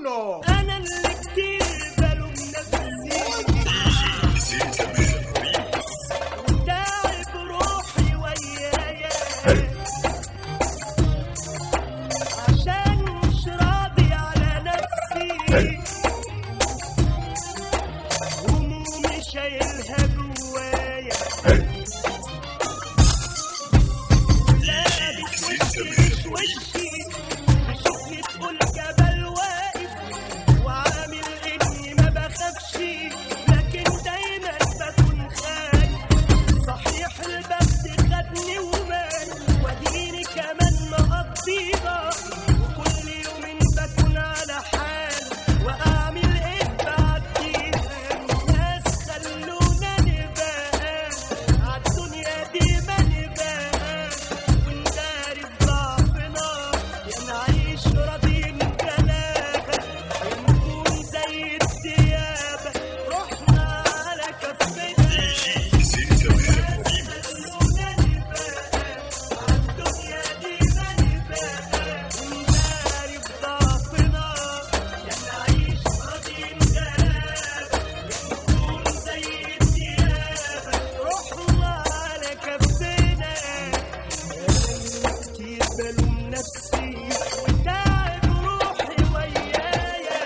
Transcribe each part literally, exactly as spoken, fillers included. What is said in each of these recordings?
منه. انا اللي كتير بلوم نفسي وتعب روحي ويايا عشان مش راضي على نفسي، همومي شايلها جوايا لابس وشي مش وشي، بشوفني تقول جبل واقف وعامل اني ما بخافش، لكن دايما بكون خايف. صحيح البخت خدني ومال واديني كمان مقضيها، وكل يومين بكون على حال واعمل ايه بعديها. الناس خلونا نبقى عالدنيا دي ما نبقى، ونداري في ضعفنا يا نعيش راضيين بلاها، ونكون زي الديابة رحنا على كفنا. خلونا نبقى عالدنيا دي ما نبقى، ونداري في ضعفنا يا نعيش راضيين بلاها، ونكون زي الديابة رحنا على كفنا. كتير بلوم نفسي وتعب روحي ويايا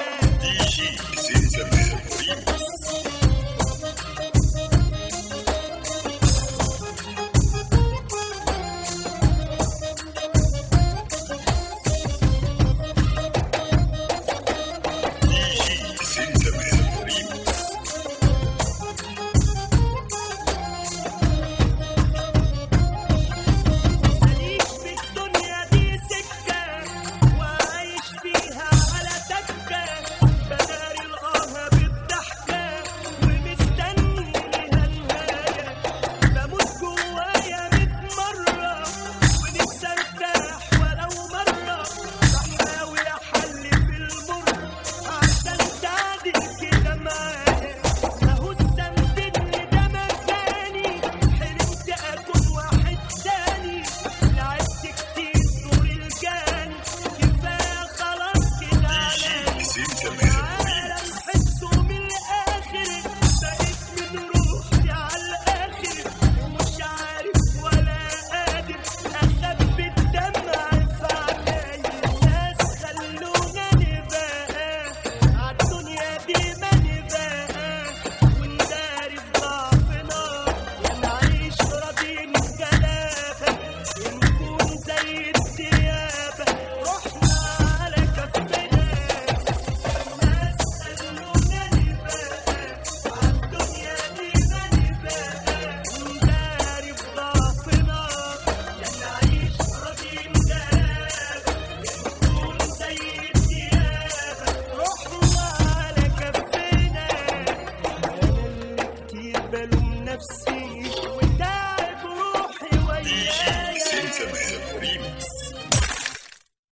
ماليش في الدنيا دي سكة وعايش فيها على تكة، بداري القاها بالضحكة ومستني ليها نهاية. بموت جوايا ميت مرة ونفسي ارتاح ولو مرة، بحاول احلي في المر عشان تعدل كده معايا. اهو السندني ده مكاني، حلمت اكون واحد تاني، لعبت كتير دور الجاني، كفايه خلاص كده علاني. العالم حسه من الاخر بقيت من روحي على الاخر، ومش عارف ولا قادر اخبي الدمع في عينيا. الناس خلونا نبقى عالدنيا دي ما نبقى، ونداري في ضعفنا يا نعيش راضيين بجلابة، ونكون زي الديابة رحنا على كفنا. الناس خلونا نبقى عالدنيا دي ما نبقى، ونداري في ضعفنا يا نعيش راضيين بجلابة، ونكون زي الديابة رحنا على كفنا. انا اللي كتير بلوم نفسي